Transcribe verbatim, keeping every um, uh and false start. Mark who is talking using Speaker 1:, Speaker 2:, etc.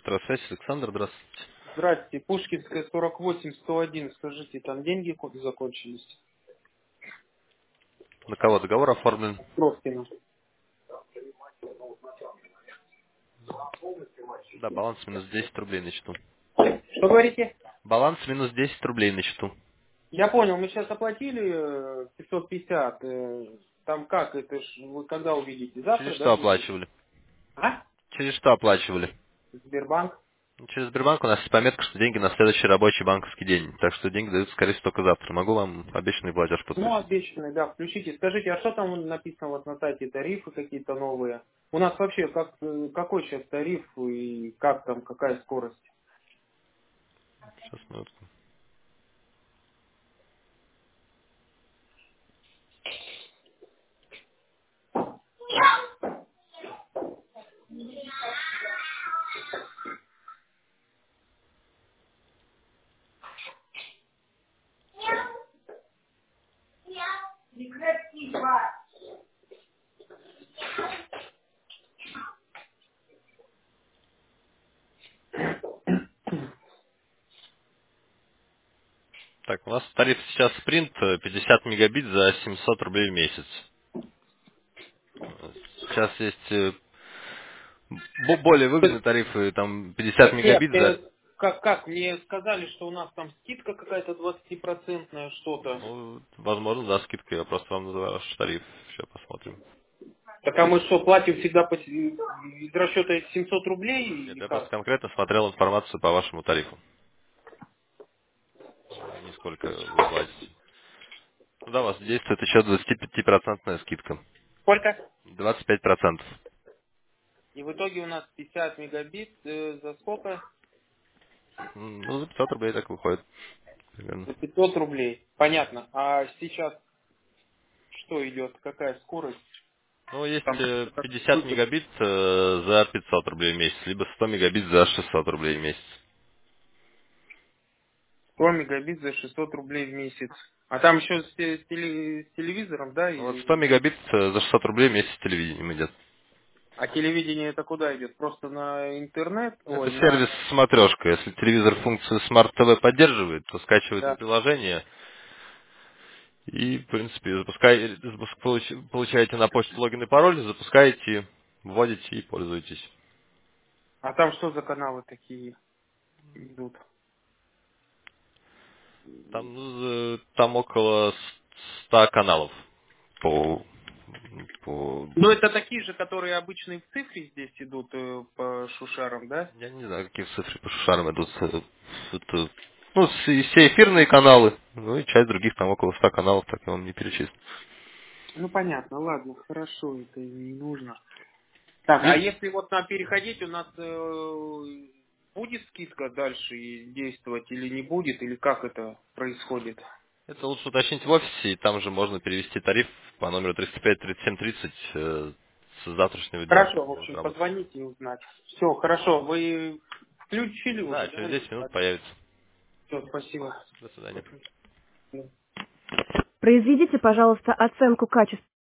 Speaker 1: Электросвязь, Александр, здравствуйте.
Speaker 2: Здрасте, Пушкинская, сорок восемь сто один. Скажите, там деньги ко- закончились?
Speaker 1: На кого договор оформлен?
Speaker 2: Кровкина.
Speaker 1: Да, баланс минус десять рублей на счету.
Speaker 2: Что говорите?
Speaker 1: Баланс минус десять рублей на счету.
Speaker 2: Я понял, мы сейчас оплатили э, пятьсот пятьдесят. э, Там как, это ж вы когда увидите?
Speaker 1: Через
Speaker 2: Завтра,
Speaker 1: что
Speaker 2: да, будет?
Speaker 1: оплачивали?
Speaker 2: А?
Speaker 1: Через что оплачивали?
Speaker 2: Сбербанк?
Speaker 1: Ну, Через Сбербанк у нас есть пометка, что деньги на следующий рабочий банковский день. Так что деньги дают, скорее всего, только завтра. Могу вам обещанный платеж
Speaker 2: Ну,
Speaker 1: подтвердить.
Speaker 2: обещанный, да, включите. Скажите, а что там написано вот на сайте? Тарифы какие-то новые? У нас вообще как, э, какой сейчас тариф и как там, какая скорость?
Speaker 1: Сейчас, минутку. Так, у нас тариф сейчас спринт э, пятьдесят мегабит за семьсот рублей в месяц. Э, Сейчас есть э, бо- более выгодные тарифы, там пятьдесят
Speaker 2: Нет,
Speaker 1: мегабит
Speaker 2: э,
Speaker 1: за...
Speaker 2: как, как, мне сказали, что у нас там скидка какая-то двадцатипроцентная, что-то.
Speaker 1: Ну, возможно, да, скидка. Я просто вам называю ваш тариф. Сейчас посмотрим.
Speaker 2: Так а мы что, платим всегда по, с- из расчета семьсот рублей
Speaker 1: Нет,
Speaker 2: или
Speaker 1: я просто
Speaker 2: как?
Speaker 1: конкретно смотрел информацию по вашему тарифу. Не сколько вы платите. Ну да, у вас действует еще двадцатипятипроцентная скидка.
Speaker 2: Сколько?
Speaker 1: двадцать пять процентов.
Speaker 2: И в итоге у нас пятьдесят мегабит э, за сколько?
Speaker 1: М, Ну, за пятьсот рублей так выходит. Примерно.
Speaker 2: За пятьсот рублей. Понятно. А сейчас что идет? Какая скорость?
Speaker 1: Ну, есть
Speaker 2: Там
Speaker 1: э,
Speaker 2: как
Speaker 1: пятьдесят
Speaker 2: выгодно.
Speaker 1: мегабит э, за пятьсот рублей в месяц, либо сто мегабит за шестьсот рублей в месяц.
Speaker 2: сто мегабит за шестьсот рублей в месяц. А там еще с, те- с теле- с телевизором, да?
Speaker 1: Ну, вот сто
Speaker 2: Или...
Speaker 1: мегабит э, за шестьсот рублей в месяц с телевидением идет.
Speaker 2: А телевидение это куда идет? Просто на интернет?
Speaker 1: Это
Speaker 2: Ой, на...
Speaker 1: сервис смотрешка. Если телевизор функцию Smart ти ви поддерживает, то скачивается
Speaker 2: Да.
Speaker 1: приложение и, в принципе, запускай- запуск- получ- получаете на почту логин и пароль, запускаете, вводите и пользуетесь.
Speaker 2: А там что за каналы такие идут?
Speaker 1: Там, ну, э, там около ста каналов по, по...
Speaker 2: Ну, это такие же, которые обычные в цифре здесь идут э, по шушарам, да?
Speaker 1: Я не знаю, какие цифры по шушарам идут. э, Это, ну, с- все эфирные каналы, ну и часть других, там около ста каналов, так я вам не перечислю.
Speaker 2: Ну, понятно, ладно, хорошо, это не нужно. Так, а
Speaker 1: И
Speaker 2: если вот нам переходить, у нас э, будет скидка дальше и действовать или не будет, или как это происходит?
Speaker 1: это лучше уточнить в офисе, и там же можно перевести тариф по номеру триста пять тридцать семь тридцать э, с завтрашнего дня.
Speaker 2: Хорошо, в
Speaker 1: Будет
Speaker 2: общем,
Speaker 1: работать.
Speaker 2: позвоните и узнать. Все, хорошо, вы включили
Speaker 1: Да,
Speaker 2: уже,
Speaker 1: через
Speaker 2: да?
Speaker 1: десять минут появится.
Speaker 2: Все, спасибо.
Speaker 1: До свидания.
Speaker 2: Произведите, пожалуйста, оценку качества.